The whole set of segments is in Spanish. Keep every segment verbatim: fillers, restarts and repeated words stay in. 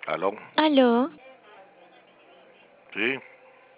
¿Aló? Aló. Sí.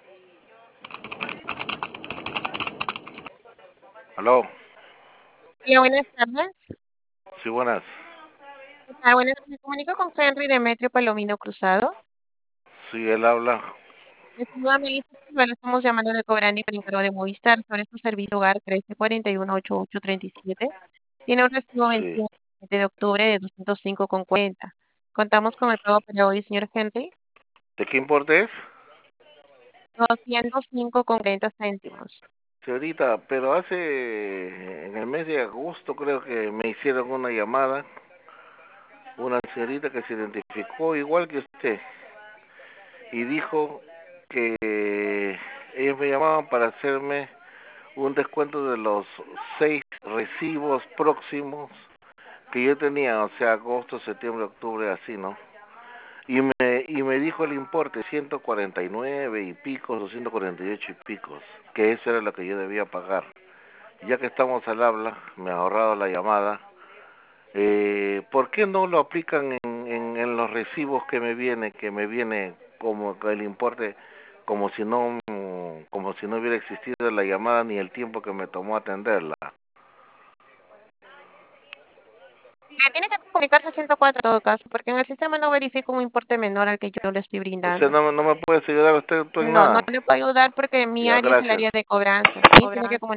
¿Aló? Hola, buenas tardes. Sí, buenas. ¿Qué tal? Buenas, me comunico con Henry Demetrio Palomino Cruzado. Sí, él habla. Estimada Melissa Silva, le estamos llamando de Cobrani por encargo de Movistar sobre su servicio hogar trece cuarenta y uno ochenta y ocho treinta y siete. Tiene un recibo Sí. vencido el siete de octubre de doscientos cinco con cuarenta. Contamos con el pago para hoy, señor Henry. ¿De qué importe es? doscientos cinco con cuarenta céntimos. Señorita, pero hace, en el mes de agosto creo que me hicieron una llamada, una señorita que se identificó igual que usted y dijo que ellos me llamaban para hacerme un descuento de los seis recibos próximos que yo tenía, o sea, agosto, septiembre, octubre, así, ¿no? Y me, y me dijo el importe, ciento cuarenta y nueve y picos, o ciento cuarenta y ocho y picos, que eso era lo que yo debía pagar. Ya que estamos al habla, me ha ahorrado la llamada, eh, ¿por qué no lo aplican en, en, en los recibos que me viene, que me viene como el importe, como si no, como si no hubiera existido la llamada ni el tiempo que me tomó atenderla? Eh, tiene que comunicarse a ciento cuatro en todo caso, porque en el sistema no verifica un importe menor al que yo le estoy O sea, brindando. no, no me puedes ayudar usted tú en No, no nada. le puedo ayudar porque mi Ya, área es el gracias. área de cobranza, ¿sí? Tiene que comunicarse.